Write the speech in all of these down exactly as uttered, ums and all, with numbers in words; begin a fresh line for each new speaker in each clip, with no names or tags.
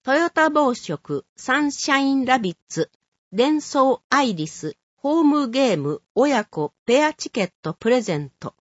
トヨタ紡織、サンシャインラビッツ、デンソーアイリス、ホームゲーム、親子、ペアチケットプレゼント。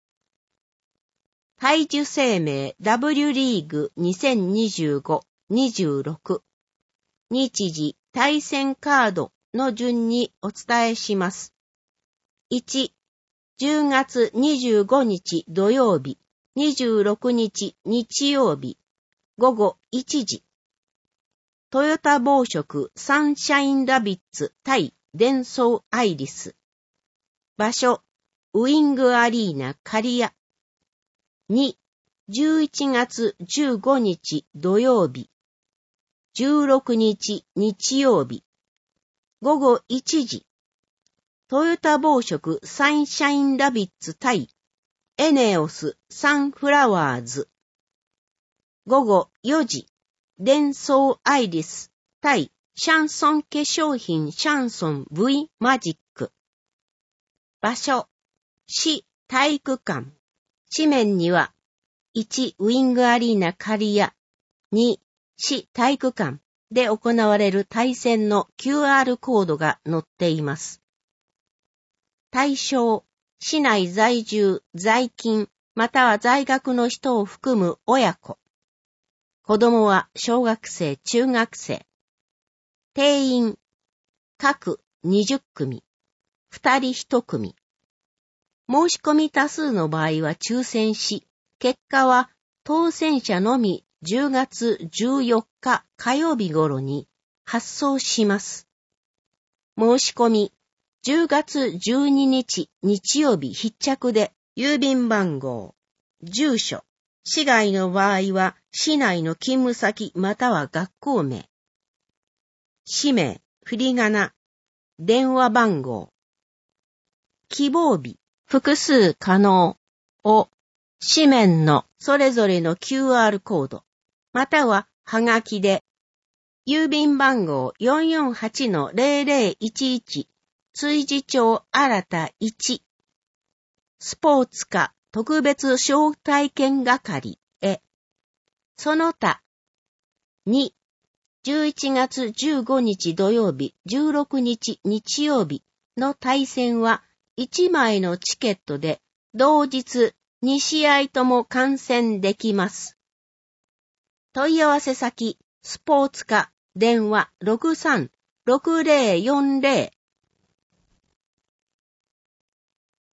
大樹生命 W リーグにせんにじゅうご にじゅうろく。日時、対戦カードの順にお伝えします。いち、じゅうがつにじゅうごにち土曜日、にじゅうろくにち日曜日、ごごいちじ。トヨタ紡織サンシャインラビッツ対デンソーアイリス。場所、ウイングアリーナ刈谷。に、じゅういちがつじゅうごにち土曜日、じゅうろくにち日曜日、ごごいちじ。トヨタ紡織サンシャインラビッツ対エネオスサンフラワーズ。ごごよじ、デンソーアイリス対シャンソン化粧品シャンソン V マジック。場所、市体育館。紙面には、いちウィングアリーナ刈谷、に市体育館で行われる対戦の キューアール コードが載っています。対象、市内在住、在勤、または在学の人を含む親子。子供は小学生、中学生。定員、各にじゅっくみ、ふたりいちくみ。申し込み多数の場合は抽選し、結果は当選者のみじゅうがつじゅうよっか火曜日頃に発送します。申し込み、じゅうがつじゅうににち日曜日必着で、郵便番号、住所、市外の場合は市内の勤務先または学校名、氏名、振り仮名、電話番号、希望日、複数可能を紙面のそれぞれの キューアール コード、またははがきで、郵便番号 よんよんはちのゼロゼロいちいち、築地町新田いち、スポーツ課特別招待券係へ、その他、に、じゅういちがつじゅうごにち土曜日、じゅうろくにち日曜日の対戦はいちまいのチケットで同日にしあいとも観戦できます。問い合わせ先、スポーツ課、電話 ろくさん ろくゼロよんゼロ